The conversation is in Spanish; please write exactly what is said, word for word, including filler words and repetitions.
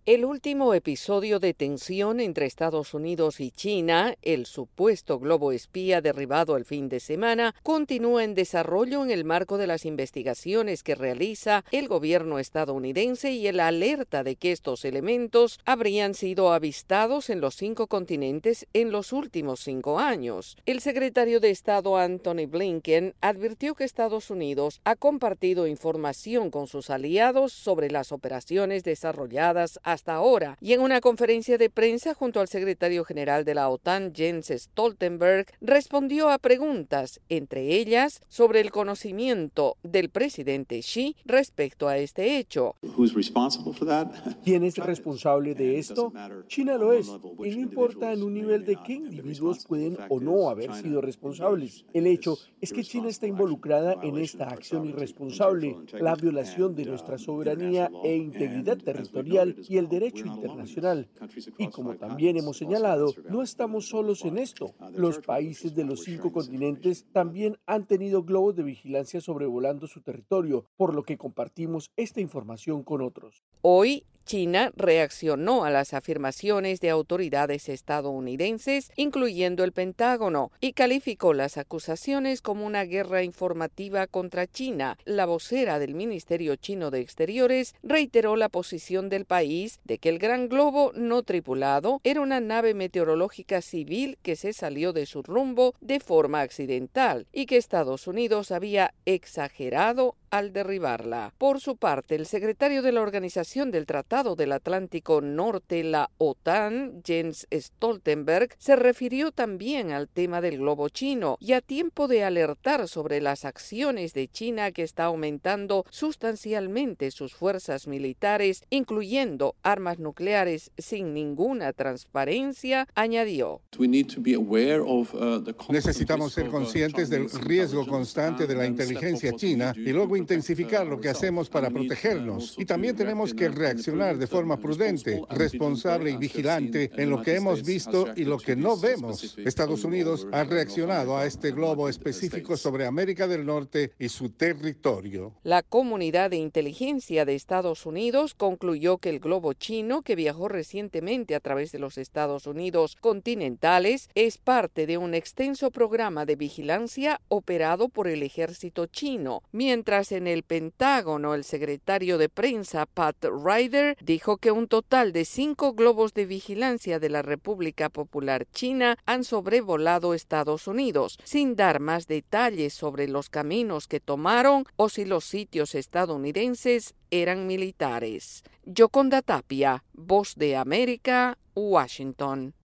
El último episodio de tensión entre Estados Unidos y China, el supuesto globo espía derribado el fin de semana, continúa en desarrollo en el marco de las investigaciones que realiza el gobierno estadounidense y el alerta de que estos elementos habrían sido avistados en los cinco continentes en los últimos cinco años. El secretario de Estado Antony Blinken advirtió que Estados Unidos ha compartido información con sus aliados sobre las operaciones desarrolladas hasta hasta ahora, y en una conferencia de prensa junto al secretario general de la OTAN, Jens Stoltenberg, respondió a preguntas, entre ellas sobre el conocimiento del presidente Xi respecto a este hecho. ¿Quién es responsable de esto? China lo es, y no importa en un nivel de qué individuos pueden o no haber sido responsables. El hecho es que China está involucrada en esta acción irresponsable, la violación de nuestra soberanía e integridad territorial y el derecho internacional. Y como también hemos señalado, no estamos solos en esto. Los países de los cinco continentes también han tenido globos de vigilancia sobrevolando su territorio, por lo que compartimos esta información con otros. Hoy, China reaccionó a las afirmaciones de autoridades estadounidenses, incluyendo el Pentágono, y calificó las acusaciones como una guerra informativa contra China. La vocera del Ministerio Chino de Exteriores reiteró la posición del país de que el gran globo no tripulado era una nave meteorológica civil que se salió de su rumbo de forma accidental y que Estados Unidos había exagerado al derribarla. Por su parte, el secretario de la Organización del Tratado del Atlántico Norte, la OTAN, Jens Stoltenberg, se refirió también al tema del globo chino y a tiempo de alertar sobre las acciones de China, que está aumentando sustancialmente sus fuerzas militares, incluyendo armas nucleares sin ninguna transparencia, añadió. Necesitamos ser conscientes del riesgo constante de la inteligencia china y luego intensificar lo que hacemos para protegernos. Y también tenemos que reaccionar de forma prudente, responsable y vigilante en lo que hemos visto y lo que no vemos. Estados Unidos ha reaccionado a este globo específico sobre América del Norte y su territorio. La comunidad de inteligencia de Estados Unidos concluyó que el globo chino, que viajó recientemente a través de los Estados Unidos continentales, es parte de un extenso programa de vigilancia operado por el ejército chino, mientras en el Pentágono el secretario de prensa Pat Ryder dijo que un total de cinco globos de vigilancia de la República Popular China han sobrevolado Estados Unidos, sin dar más detalles sobre los caminos que tomaron o si los sitios estadounidenses eran militares. Yoconda Tapia, Voz de América, Washington.